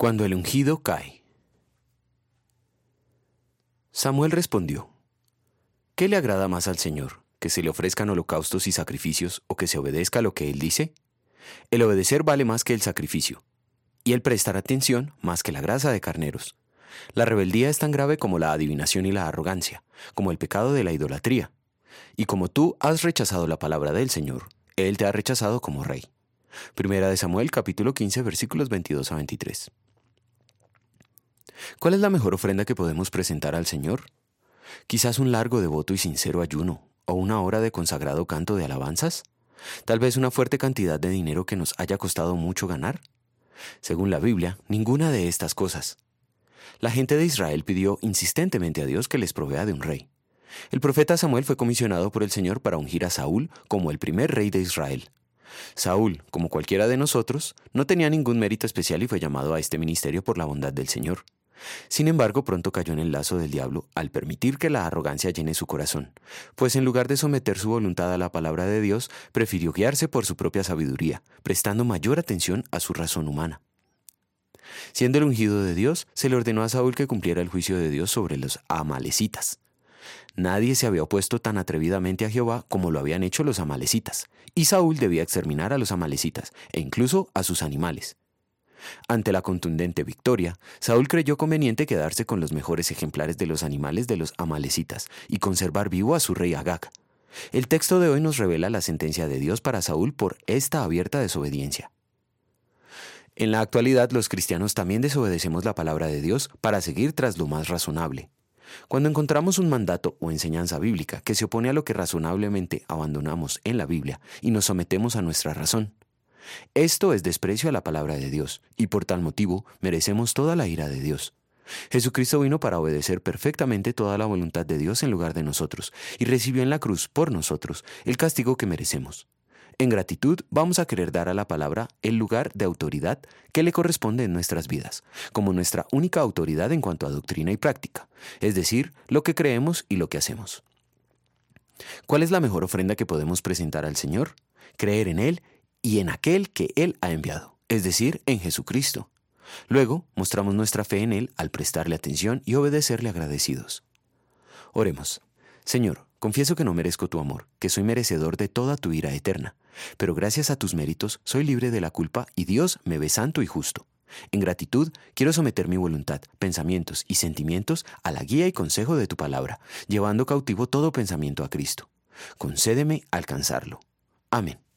Cuando el ungido cae. Samuel respondió: ¿Qué le agrada más al Señor? ¿Que se le ofrezcan holocaustos y sacrificios o que se obedezca lo que Él dice? El obedecer vale más que el sacrificio, y el prestar atención más que la grasa de carneros. La rebeldía es tan grave como la adivinación y la arrogancia, como el pecado de la idolatría. Y como tú has rechazado la palabra del Señor, Él te ha rechazado como rey. Primera de Samuel, capítulo 15, versículos 22 a 23. ¿Cuál es la mejor ofrenda que podemos presentar al Señor? Quizás un largo, devoto y sincero ayuno, o una hora de consagrado canto de alabanzas. Tal vez una fuerte cantidad de dinero que nos haya costado mucho ganar. Según la Biblia, ninguna de estas cosas. La gente de Israel pidió insistentemente a Dios que les provea de un rey. El profeta Samuel fue comisionado por el Señor para ungir a Saúl como el primer rey de Israel. Saúl, como cualquiera de nosotros, no tenía ningún mérito especial y fue llamado a este ministerio por la bondad del Señor. Sin embargo, pronto cayó en el lazo del diablo al permitir que la arrogancia llene su corazón, pues en lugar de someter su voluntad a la palabra de Dios, prefirió guiarse por su propia sabiduría, prestando mayor atención a su razón humana. Siendo el ungido de Dios, se le ordenó a Saúl que cumpliera el juicio de Dios sobre los amalecitas. Nadie se había opuesto tan atrevidamente a Jehová como lo habían hecho los amalecitas, y Saúl debía exterminar a los amalecitas, e incluso a sus animales. Ante la contundente victoria, Saúl creyó conveniente quedarse con los mejores ejemplares de los animales de los amalecitas y conservar vivo a su rey Agag. El texto de hoy nos revela la sentencia de Dios para Saúl por esta abierta desobediencia. En la actualidad, los cristianos también desobedecemos la palabra de Dios para seguir tras lo más razonable. Cuando encontramos un mandato o enseñanza bíblica que se opone a lo que razonablemente abandonamos en la Biblia y nos sometemos a nuestra razón, esto es desprecio a la palabra de Dios, y por tal motivo merecemos toda la ira de Dios. Jesucristo vino para obedecer perfectamente toda la voluntad de Dios en lugar de nosotros, y recibió en la cruz por nosotros el castigo que merecemos. En gratitud vamos a querer dar a la palabra el lugar de autoridad que le corresponde en nuestras vidas, como nuestra única autoridad en cuanto a doctrina y práctica, es decir, lo que creemos y lo que hacemos. ¿Cuál es la mejor ofrenda que podemos presentar al Señor? Creer en Él y en aquel que Él ha enviado, es decir, en Jesucristo. Luego, mostramos nuestra fe en Él al prestarle atención y obedecerle agradecidos. Oremos. Señor, confieso que no merezco tu amor, que soy merecedor de toda tu ira eterna, pero gracias a tus méritos soy libre de la culpa y Dios me ve santo y justo. En gratitud, quiero someter mi voluntad, pensamientos y sentimientos a la guía y consejo de tu palabra, llevando cautivo todo pensamiento a Cristo. Concédeme alcanzarlo. Amén.